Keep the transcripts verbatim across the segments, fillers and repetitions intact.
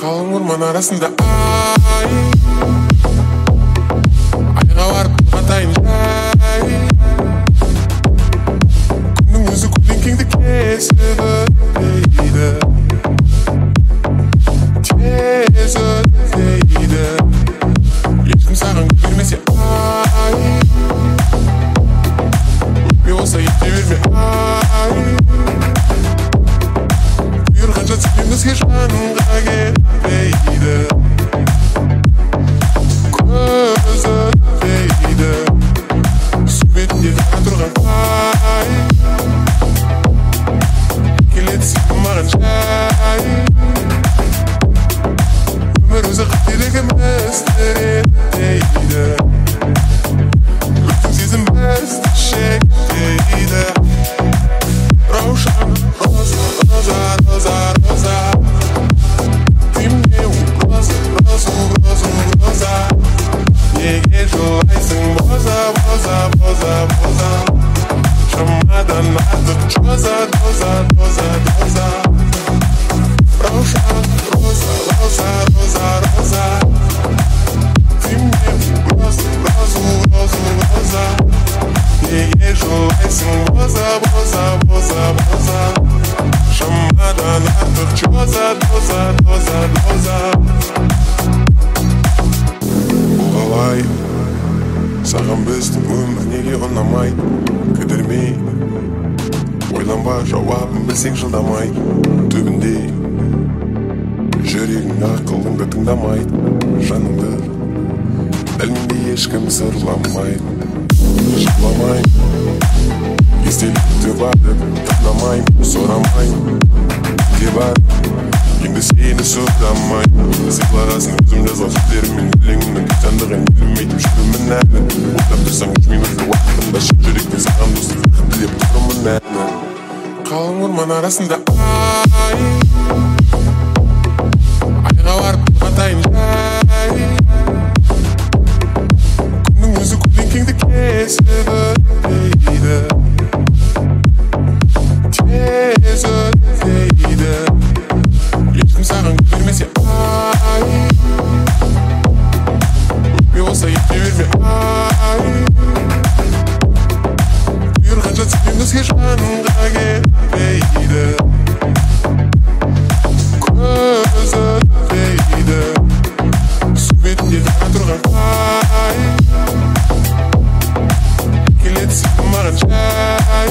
Қалың орман арасында ай, айға барып тұрғандайын жай. Күннің өзі көлден кеңді кесіп өтпейді, тез өтпейді. Ешкім саған бермесе ай, өкпе болса ете берме ай. Бұйырғанша түскен көзге жанға кетпейді, көз өтпейді. Су бетінде ғана тұрған ай, келеді сен маған жай. Өмір өзі қателігімізді реттейді, өттің сезім бізді шектейді. Раушан, роза, роза, роза, роза. Ты мне роза, роза, роза, роза. Неге жылайсың боза, боза, боза, боза. Шамадан артық жоза, доза, доза, доза. Раушан, роза, роза, роза, роза. Ты мне роза, роза, роза, роза. Неге жылайсың боза, боза, боза, боза. Шамадан артық жоза, доза, доза, доза. Бұл қалай саған біздің өмір неге ұнамай? Кідірмей ойланба, жауабын білсең жылдамай. Түбінде жүрегің ақылыңды тыңдамайды, жаныңды дәлменде ешкім сырламайды. Жыламайын, естелікті бар деп тыңдамайын, сорамайын. Де бар, енді сені сұрамайын. Сыйлағасын өзім жазған сөздеріммен, өлеңімнің жандығын білмейтін жүрмін әлі. Ойлап тұрсаң үш минутты уақытымда шын жүректен саған достық тілеп тұрмын әлі. Қалың орман арасында ай, айға барып тұрғандайын жай. Күннің өзі көлден кеңді кесіп өтпейді, тез өтпейді. Ешкім саған бермесе ай, өкпе болса ете берме ай. Бұйырғанша түскен көзге жанға кетпейді, көз өтпейді. Су бетінде ғана тұрған ай, келеді сен маған жай.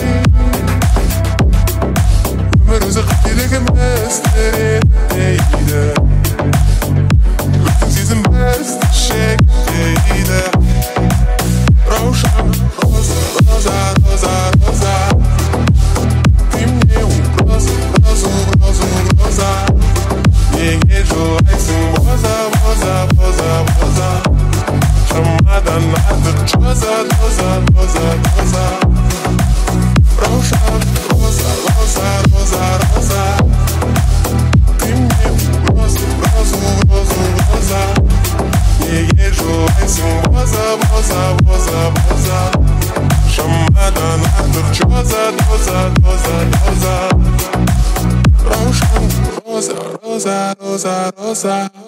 Өмір өзі қателігімізді реттейді, өттің сезім бізді шектейді. Раушан, роза, роза, роза, роза. Ты мне роза, роза, роза, роза. Неге жылайсың боза, боза, боза, боза. Шамадан артық жоза, доза, доза, доза. Раушан, роза, роза, роза, роза. Ты мне роза, роза, роза, роза. Неге жылайсың боза, боза, боза, боза. Шамадан артық жоза, доза, доза, доза. Раушан, роза, роза, роза, роза.